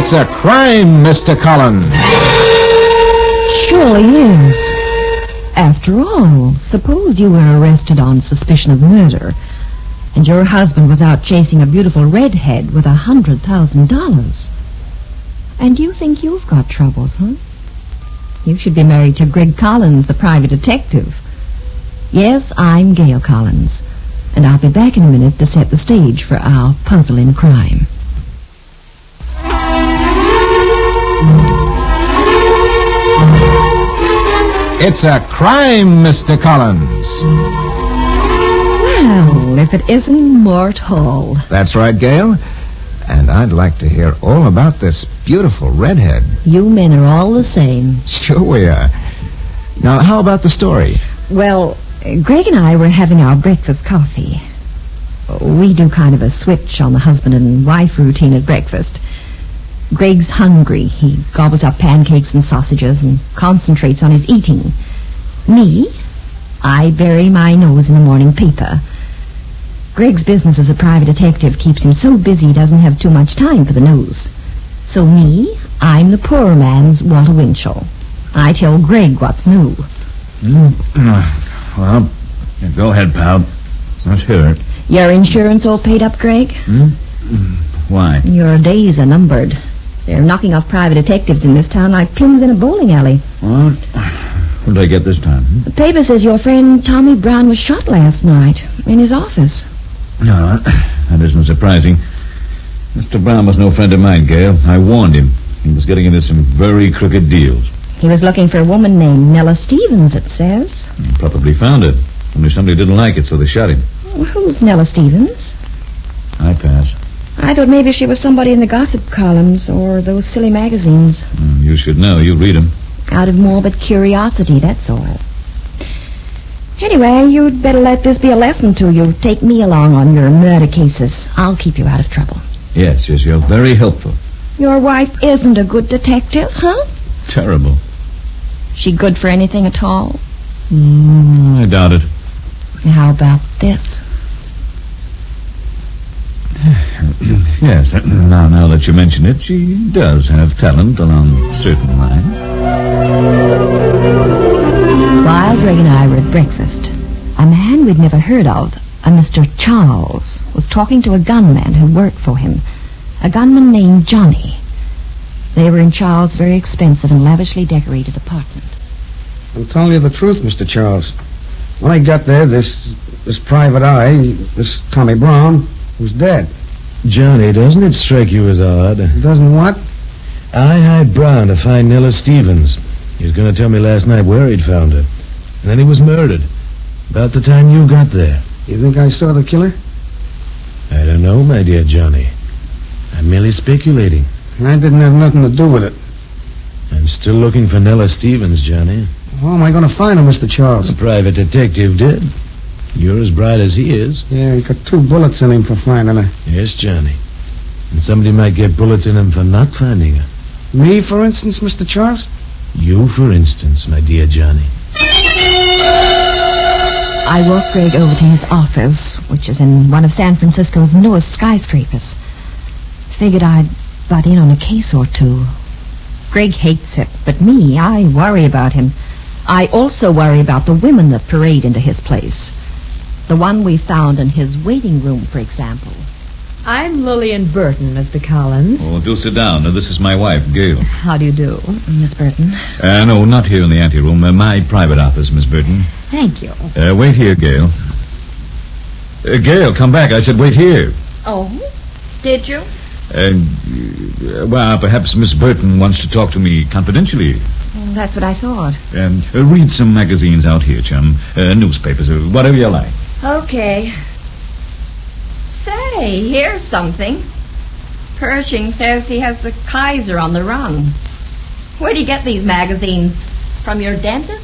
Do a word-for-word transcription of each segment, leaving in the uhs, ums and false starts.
It's a crime, Mister Collins. Surely is. After all, suppose you were arrested on suspicion of murder, and your husband was out chasing a beautiful redhead with a hundred thousand dollars. And you think you've got troubles, huh? You should be married to Greg Collins, the private detective. Yes, I'm Gail Collins, and I'll be back in a minute to set the stage for our puzzle in crime. It's a crime, Mister Collins. Well, if it isn't Mort Hall. That's right, Gail. And I'd like to hear all about this beautiful redhead. You men are all the same. Sure we are. Now, how about the story? Well, Greg and I were having our breakfast coffee. We do kind of a switch on the husband and wife routine at breakfast. Greg's hungry. He gobbles up pancakes and sausages and concentrates on his eating. Me, I bury my nose in the morning paper. Greg's business as a private detective keeps him so busy he doesn't have too much time for the news. So me, I'm the poor man's Walter Winchell. I tell Greg what's new. Mm. Well, go ahead, pal. Let's hear it. Your insurance all paid up, Greg? Hmm? Why? Your days are numbered. They're knocking off private detectives in this town like pins in a bowling alley. What? What did I get this time? The paper says your friend Tommy Brown was shot last night in his office. No, that isn't surprising. Mister Brown was no friend of mine, Gail. I warned him. He was getting into some very crooked deals. He was looking for a woman named Nella Stevens, it says. He probably found her. Only somebody didn't like it, so they shot him. Well, who's Nella Stevens? I pass. I thought maybe she was somebody in the gossip columns or those silly magazines. Mm, you should know. You read them. Out of morbid curiosity, that's all. Anyway, you'd better let this be a lesson to you. Take me along on your murder cases. I'll keep you out of trouble. Yes, yes, you're very helpful. Your wife isn't a good detective, huh? Terrible. She good for anything at all? Mm, I doubt it. How about this? Yes, now, now that you mention it, she does have talent along certain lines. While Greg and I were at breakfast, a man we'd never heard of, a Mister Charles, was talking to a gunman who worked for him, a gunman named Johnny. They were in Charles' very expensive and lavishly decorated apartment. I'm telling you the truth, Mister Charles. When I got there, this this private eye, this Tommy Brown, was dead. Johnny, doesn't it strike you as odd? Doesn't what? I hired Brown to find Nella Stevens. He was going to tell me last night where he'd found her. And then he was murdered. About the time you got there. You think I saw the killer? I don't know, my dear Johnny. I'm merely speculating. I didn't have nothing to do with it. I'm still looking for Nella Stevens, Johnny. How am I going to find her, Mister Charles? The private detective did. You're as bright as he is. Yeah, he got two bullets in him for finding her. Yes, Johnny. And somebody might get bullets in him for not finding her. Me, for instance, Mister Charles? You, for instance, my dear Johnny. I walked Greg over to his office, which is in one of San Francisco's newest skyscrapers. Figured I'd butt in on a case or two. Greg hates it, but me, I worry about him. I also worry about the women that parade into his place. The one we found in his waiting room, for example. I'm Lillian Burton, Mister Collins. Oh, do sit down. Uh, this is my wife, Gail. How do you do? Miss Burton. Uh, no, not here in the anteroom. Uh, my private office, Miss Burton. Thank you. Uh, wait here, Gail. Uh, Gail, come back. I said wait here. Oh? Did you? Uh, uh, well, perhaps Miss Burton wants to talk to me confidentially. Well, that's what I thought. Um, uh, read some magazines out here, chum. Uh, newspapers, uh, whatever you like. Okay. Say, here's something. Pershing says he has the Kaiser on the run. Where do you get these magazines? From your dentist?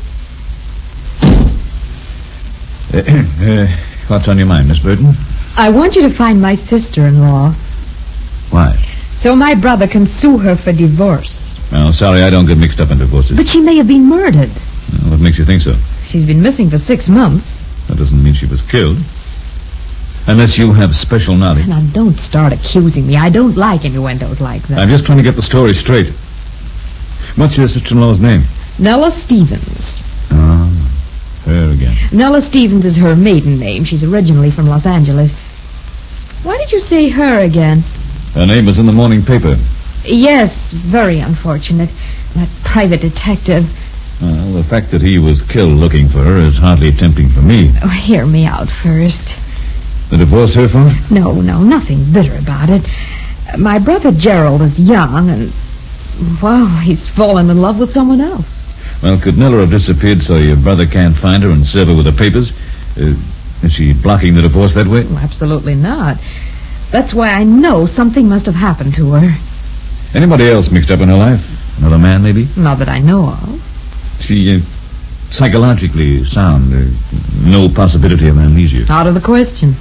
Uh, uh, what's on your mind, Miss Burton? I want you to find my sister-in-law. Why? So my brother can sue her for divorce. Well, sorry, I don't get mixed up in divorces. But she may have been murdered. Uh, what makes you think so? She's been missing for six months. That doesn't mean she was killed. Unless you have special knowledge. Now, don't start accusing me. I don't like innuendos like that. I'm just trying to get the story straight. What's your sister-in-law's name? Nella Stevens. Ah, her again. Nella Stevens is her maiden name. She's originally from Los Angeles. Why did you say her again? Her name was in the morning paper. Yes, very unfortunate. That private detective. Well, the fact that he was killed looking for her is hardly tempting for me. Oh, hear me out first. The divorce her fault? No, no, nothing bitter about it. Uh, My brother Gerald is young and, well, he's fallen in love with someone else. Well, could Nella have disappeared so your brother can't find her and serve her with the papers? Uh, is she blocking the divorce that way? Well, absolutely not. That's why I know something must have happened to her. Anybody else mixed up in her life? Another man, maybe? Not that I know of. She, uh, psychologically sound. Uh, no possibility of amnesia. Out of the question.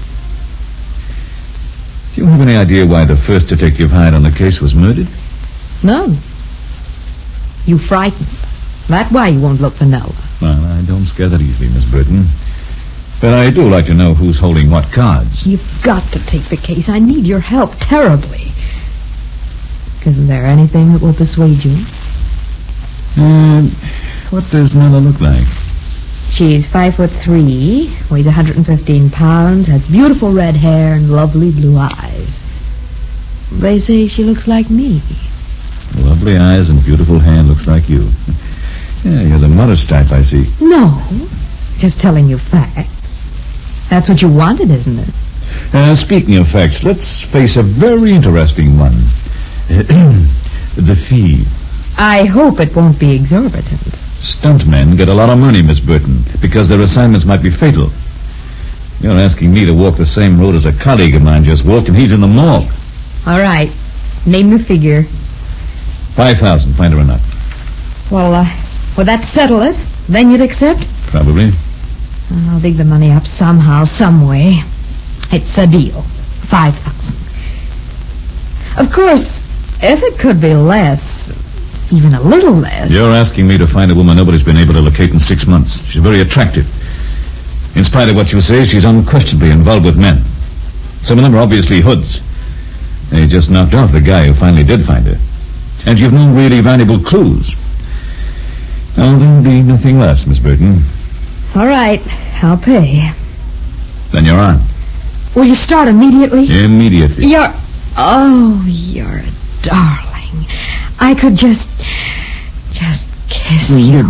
Do you have any idea why the first detective hired on the case was murdered? None. You frightened. That's why you won't look for Nella. Well, I don't scare that easily, Miss Burton. But I do like to know who's holding what cards. You've got to take the case. I need your help terribly. Isn't there anything that will persuade you? Uh, what does Nella look like? She's five foot three, weighs one hundred fifteen pounds, has beautiful red hair and lovely blue eyes. They say she looks like me. Lovely eyes and beautiful hair, looks like you. Yeah, you're the modest type, I see. No, just telling you facts. That's what you wanted, isn't it? Uh, speaking of facts, let's face a very interesting one. The fee. I hope it won't be exorbitant. Stuntmen get a lot of money, Miss Burton, because their assignments might be fatal. You're asking me to walk the same road as a colleague of mine just walked, and he's in the morgue. All right. Name the figure. Five thousand. Find her enough. Well, uh, will that settle it? Then you'd accept? Probably. I'll dig the money up somehow, some way. It's a deal. Five thousand. Of course, if it could be less, even a little less. You're asking me to find a woman nobody's been able to locate in six months. She's very attractive. In spite of what you say, she's unquestionably involved with men. Some of them are obviously hoods. They just knocked off the guy who finally did find her. And you've no really valuable clues. Well, there'll be nothing less, Miss Burton. All right, I'll pay. Then you're on. Will you start immediately? Immediately. You're... Oh, you're a darling. I could just... just kiss you.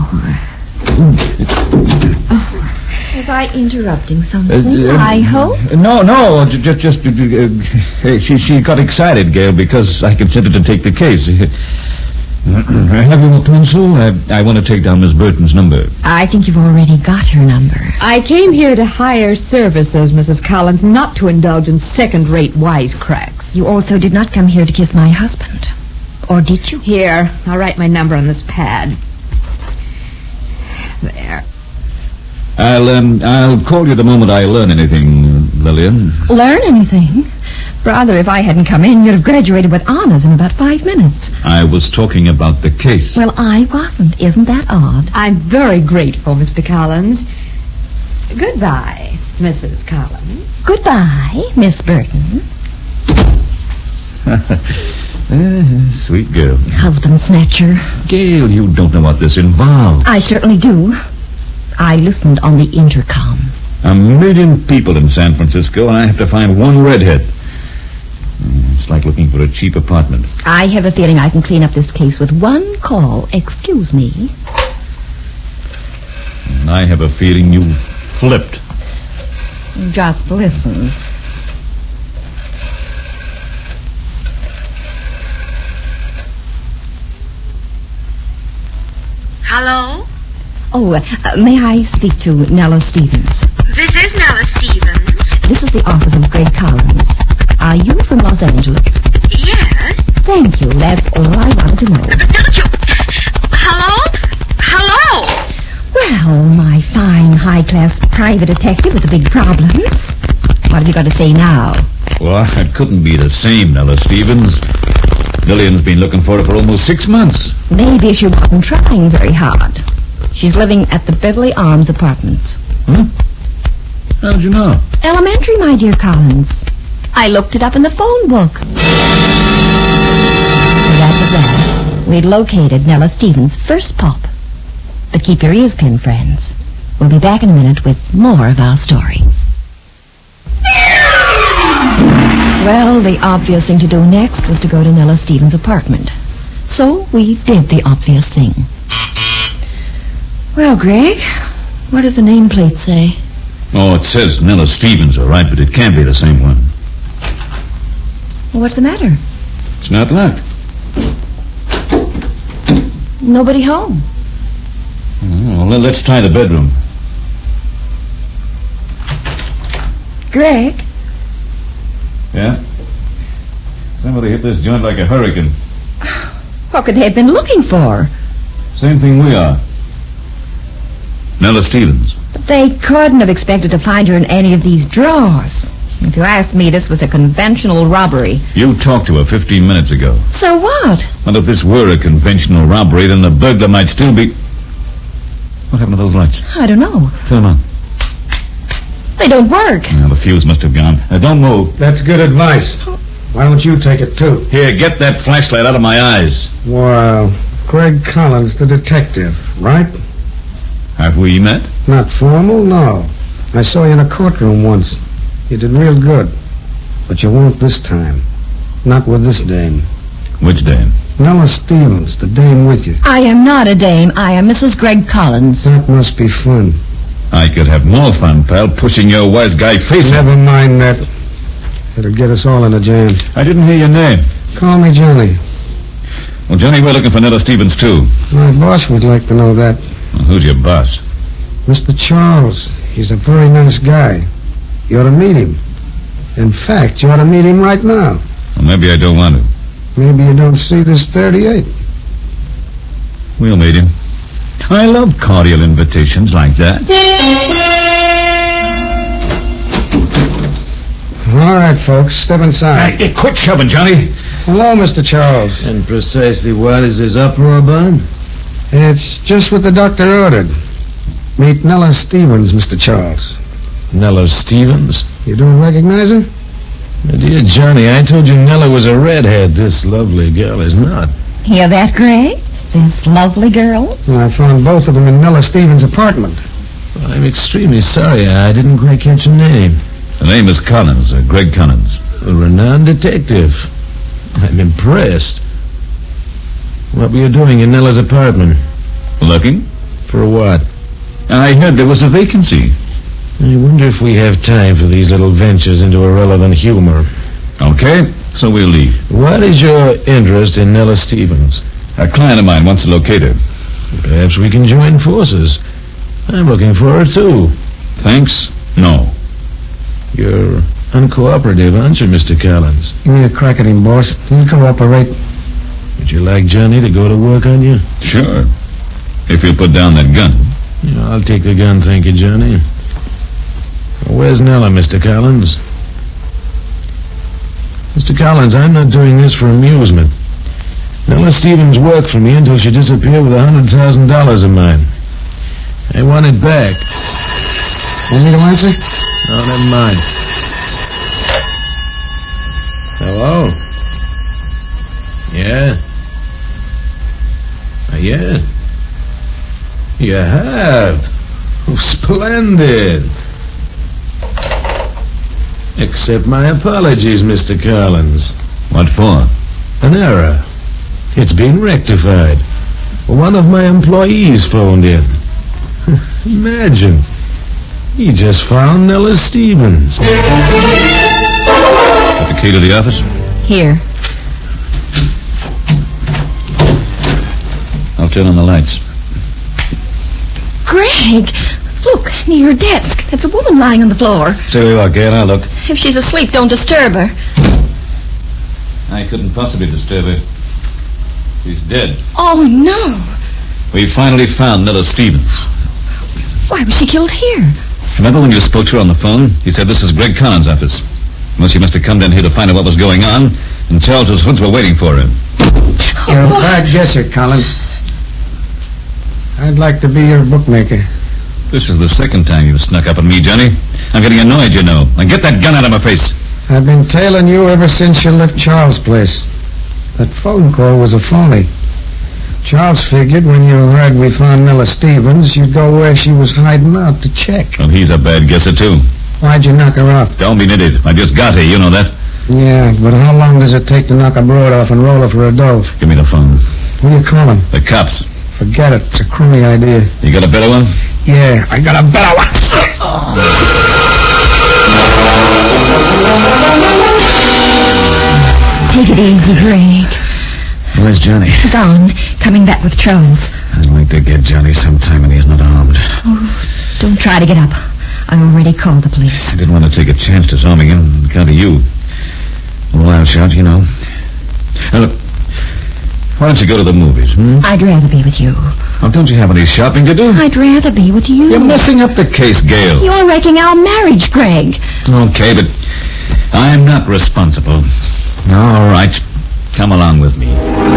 Oh. Was I interrupting something? Uh, uh, I hope? No, no, just... just uh, uh, she, she got excited, Gail, because I consented to take the case. Have you a pencil? I, I want to take down Miss Burton's number. I think you've already got her number. I came here to hire services, Missus Collins, not to indulge in second-rate wisecracks. You also did not come here to kiss my husband. Or did you? Here, I'll write my number on this pad. There. I'll, um, I'll call you the moment I learn anything, Lillian. Learn anything? Brother, if I hadn't come in, you'd have graduated with honors in about five minutes. I was talking about the case. Well, I wasn't. Isn't that odd? I'm very grateful, Mister Collins. Goodbye, Missus Collins. Goodbye, Miss Burton. Eh, sweet girl. Husband snatcher. Gail, you don't know what this involves. I certainly do. I listened on the intercom. A million people in San Francisco, and I have to find one redhead. It's like looking for a cheap apartment. I have a feeling I can clean up this case with one call. Excuse me. And I have a feeling you flipped. Just listen. Hello? Oh, uh, may I speak to Nella Stevens? This is Nella Stevens. This is the office of Greg Collins. Are you from Los Angeles? Yes? Thank you. That's all I wanted to know. Don't you... Hello? Hello? Well, my fine, high-class private detective with the big problems. What have you got to say now? Well, it couldn't be the same, Nella Stevens. Lillian's been looking for her for almost six months. Maybe she wasn't trying very hard. She's living at the Beverly Arms Apartments. Huh? How'd you know? Elementary, my dear Collins. I looked it up in the phone book. So that was that. We'd located Nella Stevens' first pup. But keep your ears pinned, friends. We'll be back in a minute with more of our story. Well, the obvious thing to do next was to go to Nella Stevens' apartment. So we did the obvious thing. Well, Greg, what does the nameplate say? Oh, it says Nella Stevens, all right, but it can't be the same one. Well, what's the matter? It's not locked. Nobody home. Oh, well, let's try the bedroom. Greg? Yeah? Somebody hit this joint like a hurricane. What could they have been looking for? Same thing we are. Nella Stevens. But they couldn't have expected to find her in any of these drawers. If you ask me, this was a conventional robbery. You talked to her fifteen minutes ago. So what? Well, if this were a conventional robbery, then the burglar might still be... What happened to those lights? I don't know. Turn them on. They don't work. Well, the fuse must have gone. Uh, don't move. That's good advice. Why don't you take it, too? Here, get that flashlight out of my eyes. Well, Greg Collins, the detective, right? Have we met? Not formal, no. I saw you in a courtroom once. You did real good. But you won't this time. Not with this dame. Which dame? Nella Stevens, the dame with you. I am not a dame. I am Missus Greg Collins. That must be fun. I could have more fun, pal, pushing your wise guy face. Never mind that. It'll get us all in a jam. I didn't hear your name. Call me Johnny. Well, Johnny, we're looking for Nella Stevens, too. My boss would like to know that. Well, who's your boss? Mister Charles. He's a very nice guy. You ought to meet him. In fact, you ought to meet him right now. Well, maybe I don't want to. Maybe you don't see this thirty-eight. We'll meet him. I love cordial invitations like that. All right, folks, step inside. Hey, quit shoving, Johnny. Hello, Mister Charles. And precisely what is this uproar about? It's just what the doctor ordered. Meet Nella Stevens, Mister Charles. Nella Stevens? You don't recognize her? My dear Johnny, I told you Nella was a redhead. This lovely girl is not. Hear that, Greg? This lovely girl? Well, I found both of them in Nella Stevens' apartment. Well, I'm extremely sorry. I didn't quite catch your name. The name is Collins, uh, Greg Collins. A renowned detective. I'm impressed. What were you doing in Nella's apartment? Looking? For what? I heard there was a vacancy. I wonder if we have time for these little ventures into irrelevant humor. Okay, so we'll leave. What is your interest in Nella Stevens? A client of mine wants to locate her. Perhaps we can join forces. I'm looking for her, too. Thanks? No. You're uncooperative, aren't you, Mister Collins? Give me a crack at him, boss. He'll cooperate. Would you like Johnny to go to work on you? Sure. If you put down that gun. Yeah, I'll take the gun, thank you, Johnny. Where's Nella, Mister Collins? Mister Collins, I'm not doing this for amusement. Nella Stevens worked for me until she disappeared with a hundred thousand dollars of mine. I want it back. Want me to answer? No, never mind. Hello? Yeah? Uh, yeah? You have? Oh, splendid. Accept my apologies, Mister Collins. What for? An error. It's been rectified. One of my employees phoned in. Imagine. He just found Nella Stevens. Got the key to the office? Here. I'll turn on the lights. Greg, look, near your desk. That's a woman lying on the floor. Stay where you are, Gail. I'll look. If she's asleep, don't disturb her. I couldn't possibly disturb her. She's dead. Oh, no. We finally found Nella Stevens. Why was she killed here? Remember when you spoke to her on the phone? He said this is Greg Collins' office. Well, she must have come down here to find out what was going on, and Charles's hoods were waiting for her. You're a Oh, bad guesser, Collins. I'd like to be your bookmaker. This is the second time you've snuck up on me, Johnny. I'm getting annoyed, you know. Now get that gun out of my face. I've been tailing you ever since you left Charles' place. That phone call was a phony. Charles figured when you heard we found Nella Stevens, you'd go where she was hiding out to check. Well, he's a bad guesser, too. Why'd you knock her off? Don't be an idiot. I just got here, you know that. Yeah, but how long does it take to knock a broad off and roll her for a dove? Give me the phone. Who are you calling? The cops. Forget it. It's a crummy idea. You got a better one? Yeah, I got a better one. Take it easy, Greg. Where's Johnny? Gone. Coming back with Charles. I'd like to get Johnny sometime when he's not armed. Oh, don't try to get up. I already called the police. I didn't want to take a chance disarming him on account of you. A wild shot, you know. Now, look, why don't you go to the movies, hmm? I'd rather be with you. Oh, don't you have any shopping to do? I'd rather be with you. You're messing up the case, Gail. You're wrecking our marriage, Greg. Okay, but I'm not responsible. All right. Come along with me.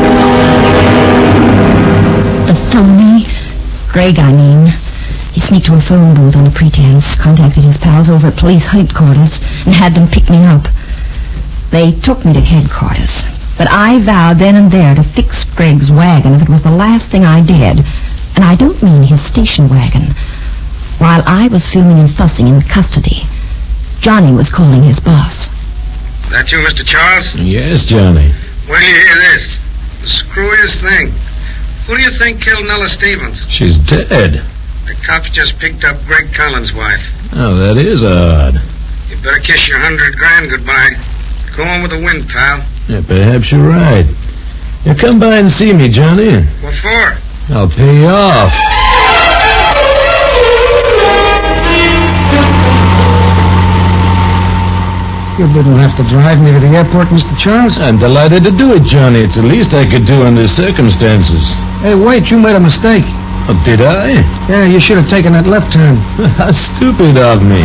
The phony? Greg, I mean. He sneaked to a phone booth on a pretense, contacted his pals over at police headquarters, and had them pick me up. They took me to headquarters, but I vowed then and there to fix Greg's wagon if it was the last thing I did. And I don't mean his station wagon. While I was filming and fussing in custody, Johnny was calling his boss. That you, Mister Charles? Yes, Johnny. Wait till you hear this. The screwiest thing. Who do you think killed Nella Stevens? She's dead. The cops just picked up Greg Collins' wife. Oh, that is odd. You better kiss your hundred grand goodbye. Go on with the wind, pal. Yeah, perhaps you're right. You come by and see me, Johnny. What for? I'll pay you off. You didn't have to drive me to the airport, Mister Charles. I'm delighted to do it, Johnny. It's the least I could do under the circumstances. Hey, wait, you made a mistake. Oh, did I? Yeah, you should have taken that left turn. How stupid of me.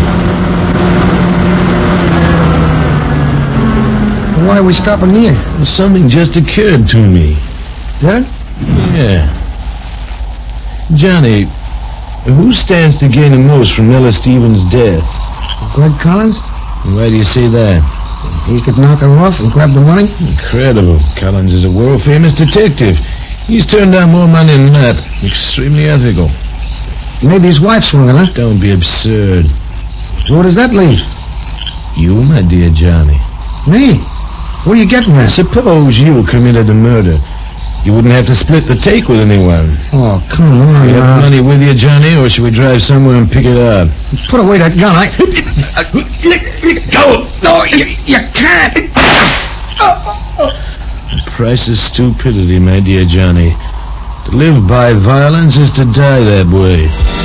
Why are we stopping here? Something just occurred to me. Did it? Yeah. Johnny, who stands to gain the most from Nella Stevens' death? Greg Collins? Why do you say that? He could knock her off and grab the money? Incredible. Collins is a world-famous detective. He's turned down more money than that. Extremely ethical. Maybe his wife swung it, huh? Don't be absurd. So what does that leave? You, my dear Johnny. Me? What are you getting at? Suppose you committed a murder. You wouldn't have to split the take with anyone. Oh, come on. You have now. money with you, Johnny, or should we drive somewhere and pick it up? Put away that gun. I... Let go. No, you, you can't. The price is stupidity, my dear Johnny. To live by violence is to die that way.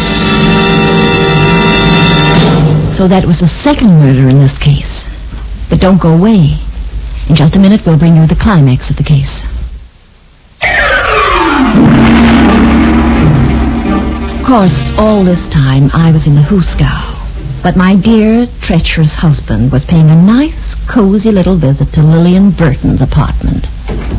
So that was the second murder in this case. But don't go away. In just a minute, we'll bring you the climax of the case. Of course, all this time I was in the Hooskow. But my dear, treacherous husband was paying a nice, cozy little visit to Lillian Burton's apartment.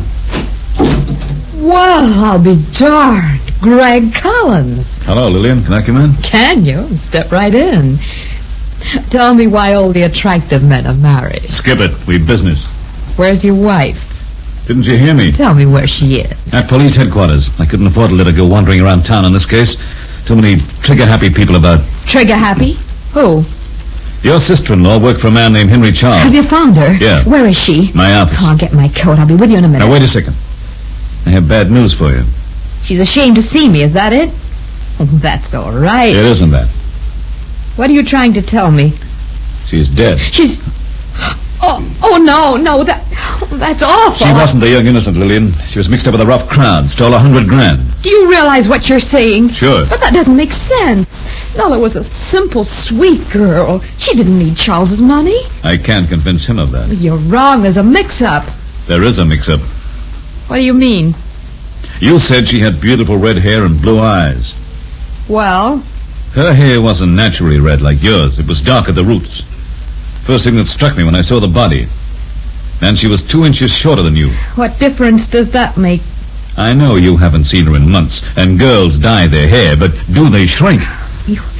Well, I'll be darned. Greg Collins. Hello, Lillian. Can I come in? Can you? Step right in. Tell me why all the attractive men are married. Skip it. We business. Where's your wife? Didn't you hear me? Tell me where she is. At police headquarters. I couldn't afford to let her go wandering around town on this case. Too many trigger-happy people about. Trigger happy? Who? Your sister-in-law worked for a man named Henry Charles. Have you found her? Yeah. Where is she? My office. Oh, I'll get my coat. I'll be with you in a minute. Now, wait a second. I have bad news for you. She's ashamed to see me, is that it? Oh, that's all right. It isn't that. What are you trying to tell me? She's dead. She's... Oh, oh no, no, that, that's awful. She wasn't a young innocent, Lillian. She was mixed up with a rough crowd, stole a hundred grand. Do you realize what you're saying? Sure. But that doesn't make sense. Nella was a simple, sweet girl. She didn't need Charles's money. I can't convince him of that. You're wrong. There's a mix-up. There is a mix-up. What do you mean? You said she had beautiful red hair and blue eyes. Well? Her hair wasn't naturally red like yours. It was dark at the roots. First thing that struck me when I saw the body. And she was two inches shorter than you. What difference does that make? I know you haven't seen her in months, and girls dye their hair, but do they shrink? You,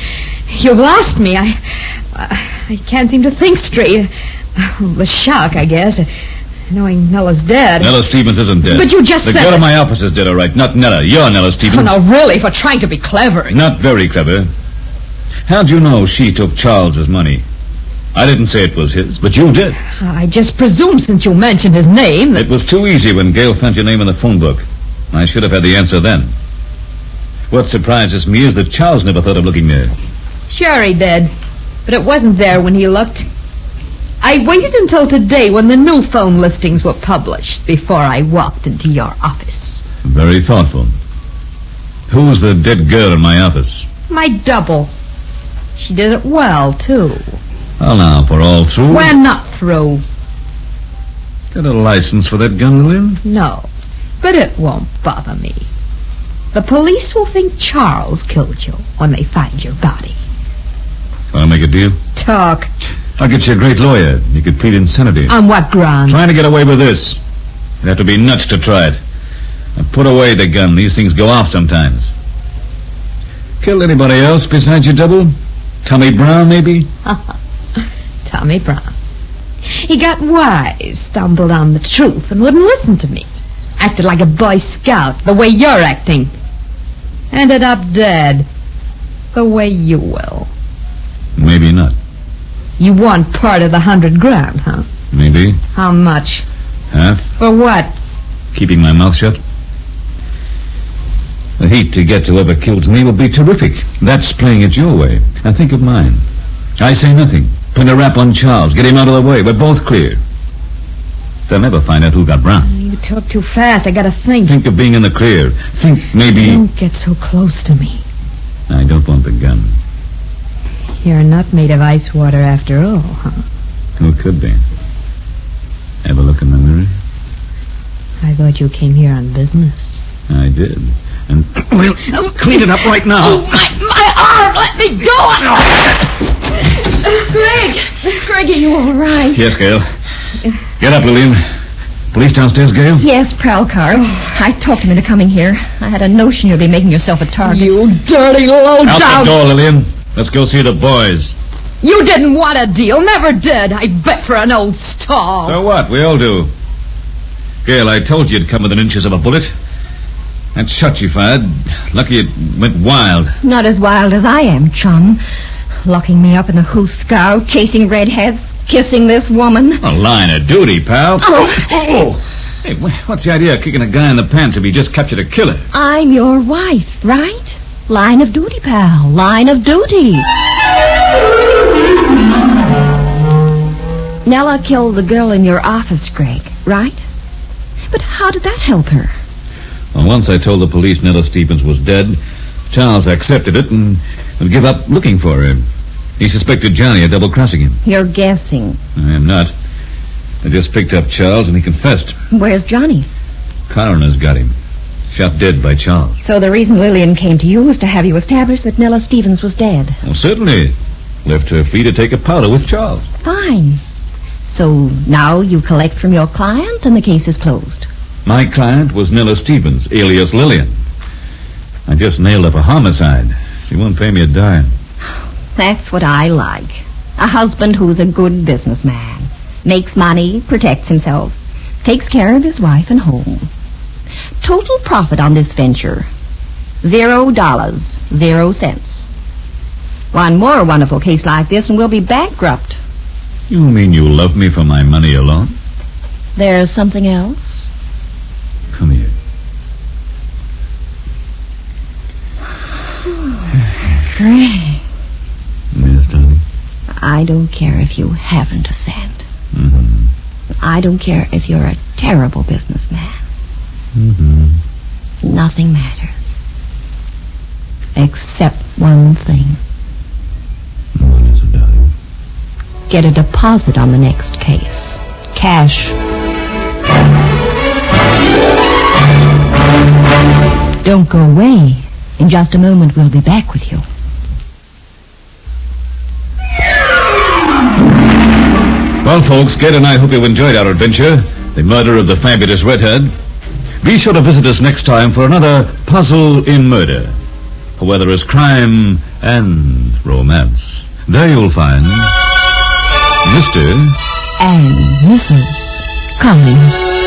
You've lost me. I, I can't seem to think straight. The shock, I guess, knowing Nella's dead. Nella Stevens isn't dead. But you just the said... The girl that... in my office is dead, all right. Not Nella. You're Nella Stevens. Oh, no, really, for trying to be clever. Not very clever. How'd you know she took Charles's money? I didn't say it was his, but you did. I just presumed since you mentioned his name that... It was too easy when Gail found your name in the phone book. I should have had the answer then. What surprises me is that Charles never thought of looking there. Sure he did, but it wasn't there when he looked. I waited until today when the new phone listings were published before I walked into your office. Very thoughtful. Who's the dead girl in my office? My double. She did it well, too. Well, now, for all through... We're not through. Got a license for that gun, Lillian? No, but it won't bother me. The police will think Charles killed you when they find your body. Want to make a deal? Talk. I'll get you a great lawyer. You could plead insanity. On what ground? Trying to get away with this. You'd have to be nuts to try it. Now put away the gun. These things go off sometimes. Killed anybody else besides your double? Tommy Brown, maybe? Tommy Brown. He got wise, stumbled on the truth, and wouldn't listen to me. Acted like a Boy Scout, the way you're acting. Ended up dead, the way you will. Maybe not. You want part of the hundred grand, huh? Maybe. How much? Half. For what? Keeping my mouth shut. The heat to get to whoever kills me will be terrific. That's playing it your way. And think of mine. I say nothing. Put a rap on Charles. Get him out of the way. We're both clear. They'll never find out who got Brown. You talk too fast. I gotta think. Think of being in the clear. Think maybe... Don't get so close to me. I don't want the gun. You're not made of ice water after all, huh? Who could be? Ever look in the mirror? I thought you came here on business. I did. And we'll clean it up right now. Oh, my, my arm! Let me go! Greg! Greg, are you all right? Yes, Gail. Get up, Lillian. Police downstairs, Gail? Yes, prowl car. I talked him into coming here. I had a notion you'd be making yourself a target. You dirty low Out down! the door, Lillian. Let's go see the boys. You didn't want a deal. Never did. I bet for an old stall. So what? We all do. Gail, I told you you'd come within inches of a bullet. That shot you fired, lucky it went wild. Not as wild as I am, chum. Locking me up in the hoosegow, chasing redheads, kissing this woman. A line of duty, pal. Oh. oh. Hey, what's the idea of kicking a guy in the pants if he just captured a killer? I'm your wife, right? Line of duty, pal. Line of duty. Nella killed the girl in your office, Greg, right? But how did that help her? Well, once I told the police Nella Stevens was dead, Charles accepted it and would give up looking for her. He suspected Johnny of double-crossing him. You're guessing. I am not. I just picked up Charles and he confessed. Where's Johnny? Coroner's got him. Shot dead by Charles. So the reason Lillian came to you was to have you establish that Nella Stevens was dead. Well, certainly. Left her free to take a powder with Charles. Fine. So now you collect from your client and the case is closed. My client was Nella Stevens, alias Lillian. I just nailed her for homicide. She won't pay me a dime. That's what I like. A husband who's a good businessman. Makes money, protects himself, takes care of his wife and home. Total profit on this venture. Zero dollars, zero cents. One more wonderful case like this and we'll be bankrupt. You mean you love me for my money alone? There's something else? Come here. Greg. Yes, darling. I don't care if you haven't a cent. Mm-hmm. I don't care if you're a terrible businessman. Mm-hmm. Nothing matters. Except one thing. What is it, darling? Get a deposit on the next case. Cash. Don't go away. In just a moment, we'll be back with you. Well, folks, Ged and I hope you enjoyed our adventure, The Murder of the Fabulous Redhead. Be sure to visit us next time for another Puzzle in Murder. where there is crime and romance. There you'll find Mister And Missus Collins.